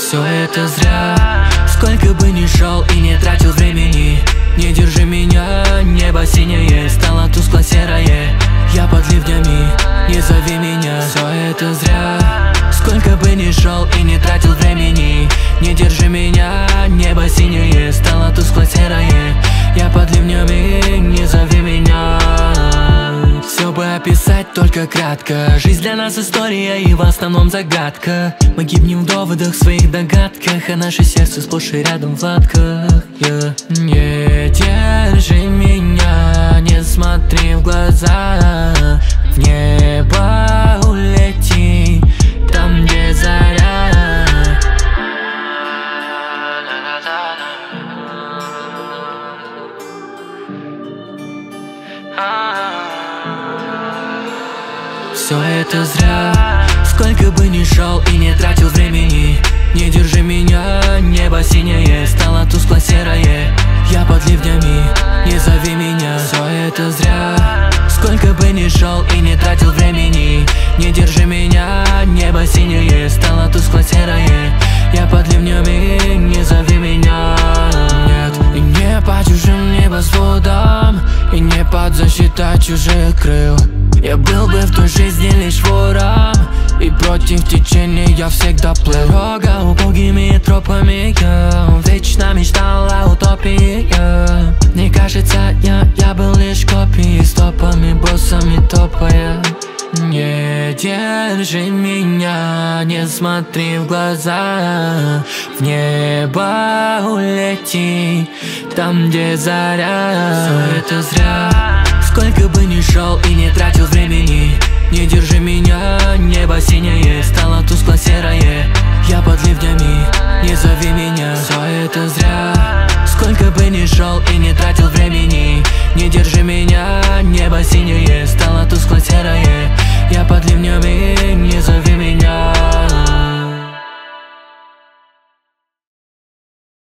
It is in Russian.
Все это зря. Сколько бы ни шел и не тратил времени, не держи меня, небо синее стало тускло-серое. Я под ливнями, не зови меня. Все это зря. Сколько бы ни шел и не тратил времени, не держи меня, небо синее стало тускло-серое. Я под ливнями, не зови меня. Все бы описать только кратко. Жизнь для нас история и в основном загадка. Мы гибнем в доводах, в своих догадках, а наше сердце сплошь и рядом в латках. Не держи меня, не смотри в глаза. В небо улети, там где заря. Все это зря. Сколько бы ни шел и не тратил времени, не держи меня, небо синее стало тускло-серое. Я под ливнями, не зови меня. Все это зря. Сколько бы ни шел и не тратил времени, не держи меня, небо синее стало тускло-серое. Я под ливнями, не зови меня. Нет, и не по чужим небосводам, и не под защитой чужих крыл. Я был бы в той жизни лишь вором, и против течения я всегда плыл. Дорога убогими тропами, я вечно мечтала о утопии. Мне кажется, я был лишь копией, стопами, боссами топая. Не держи меня, не смотри в глаза. В небо улети, там где заря. Все это зря. Сколько бы ни шел и не тратил времени, не держи меня, небо синее стало тускло-серое. Я под ливнями, не зови меня. Все это зря. Сколько бы ни шел и не тратил времени, не держи меня, небо синее стало тускло-серое. Я под ливнями,